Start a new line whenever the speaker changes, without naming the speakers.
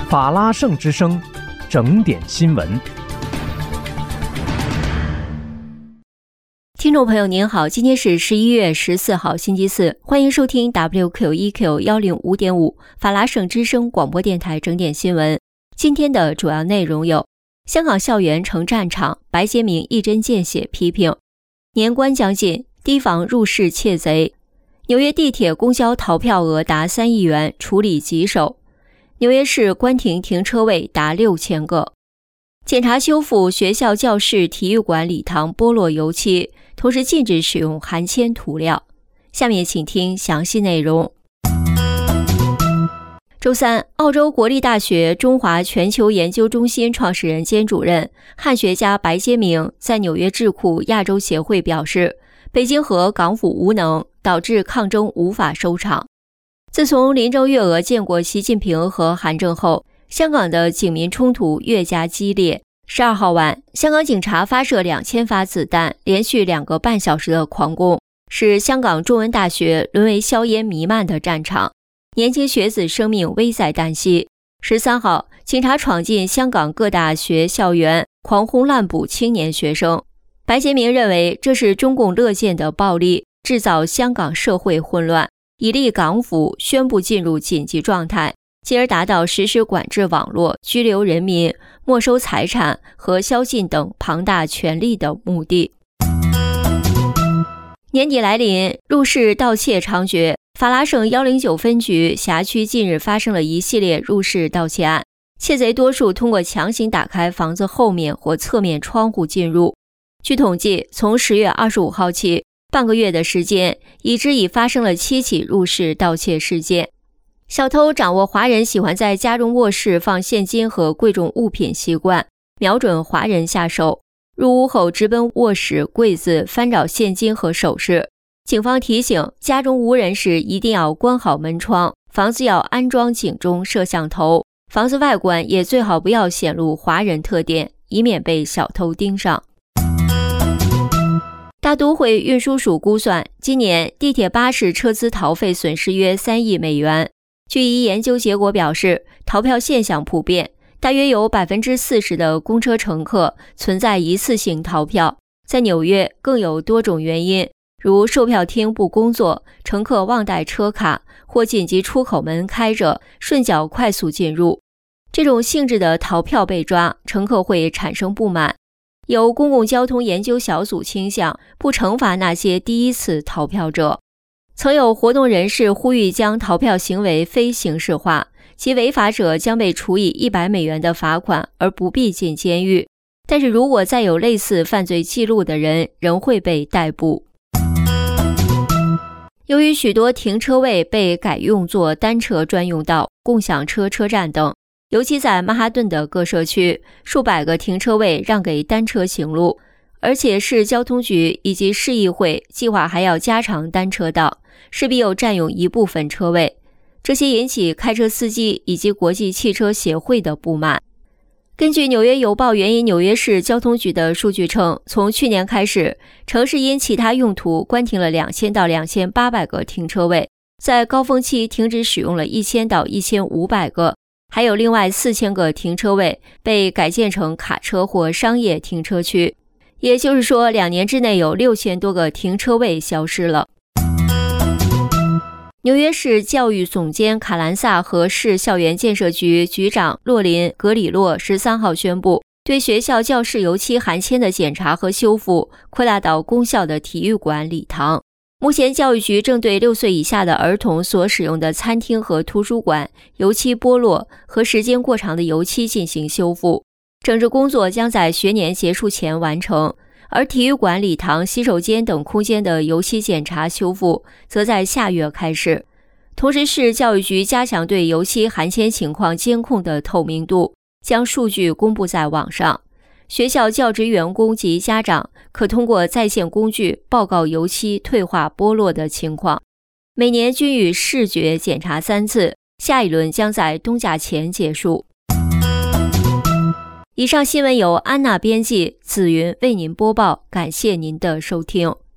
法拉盛之声，整点新闻。
听众朋友您好，今天是11月14号星期四，欢迎收听 WQEQ105.5 法拉盛之声广播电台整点新闻。今天的主要内容有：香港校园成战场，白洁明一针见血批评；年关将近，提防入室窃贼；纽约地铁公交逃票额达3亿元，处理棘手；纽约市关停停车位达6000个；检查修复学校教室、体育馆礼堂剥落油漆，同时禁止使用含铅涂料。下面请听详细内容。周三，澳洲国立大学中华全球研究中心创始人兼主任、汉学家白洁明在纽约智库亚洲协会表示，北京和港府无能，导致抗争无法收场。自从林郑月娥见过习近平和韩正后，香港的警民冲突越加激烈。12号晚，香港警察发射2000发子弹，连续2个半小时的狂攻，使香港中文大学沦为硝烟弥漫的战场，年轻学子生命危在旦夕。13号，警察闯进香港各大学校园，狂轰滥捕青年学生。白洁明认为这是中共乐见的暴力，制造香港社会混乱，以利港府宣布进入紧急状态，进而达到实施管制网络、拘留人民、没收财产和宵禁等庞大权力的目的。年底来临，入室盗窃猖獗，法拉盛109分局辖区近日发生了一系列入室盗窃案，窃贼多数通过强行打开房子后面或侧面窗户进入。据统计，从10月25号起，半个月的时间，已发生了7起入室盗窃事件。小偷掌握华人喜欢在家中卧室放现金和贵重物品习惯，瞄准华人下手，入屋后直奔卧室、柜子翻找现金和首饰。警方提醒，家中无人时一定要关好门窗，房子要安装警钟、摄像头，房子外观也最好不要显露华人特点，以免被小偷盯上。大都会运输署估算，今年地铁巴士车资逃费损失约3亿美元。据一研究结果表示，逃票现象普遍，大约有 40% 的公车乘客存在一次性逃票。在纽约更有多种原因，如售票厅不工作、乘客忘带车卡或紧急出口门开着，顺脚快速进入。这种性质的逃票被抓，乘客会产生不满。有公共交通研究小组倾向不惩罚那些第一次逃票者。曾有活动人士呼吁将逃票行为非刑事化，其违法者将被处以100美元的罚款，而不必进监狱。但是如果再有类似犯罪记录的人，仍会被逮捕。由于许多停车位被改用作单车专用道、共享车车站等，尤其在曼哈顿的各社区，数百个停车位让给单车行路，而且市交通局以及市议会计划还要加长单车道，势必又占用一部分车位，这些引起开车司机以及国际汽车协会的不满。根据纽约邮报援引纽约市交通局的数据称，从去年开始，城市因其他用途关停了2000到2800个停车位，在高峰期停止使用了1000到1500个，还有另外4000个停车位被改建成卡车或商业停车区。也就是说，2年之内有6000多个停车位消失了。纽约市教育总监卡兰萨和市校园建设局局长洛林·格里洛13号宣布，对学校教室油漆含铅的检查和修复扩大到公校的体育馆、礼堂。目前教育局正对6岁以下的儿童所使用的餐厅和图书馆油漆剥落和时间过长的油漆进行修复，整治工作将在学年结束前完成，而体育馆、礼堂、洗手间等空间的油漆检查修复则在下月开始。同时，市教育局加强对油漆含铅情况监控的透明度，将数据公布在网上。学校教职员工及家长可通过在线工具报告油漆退化剥落的情况，每年均与视觉检查3次，下一轮将在冬假前结束。以上新闻由安娜编辑，紫云为您播报，感谢您的收听。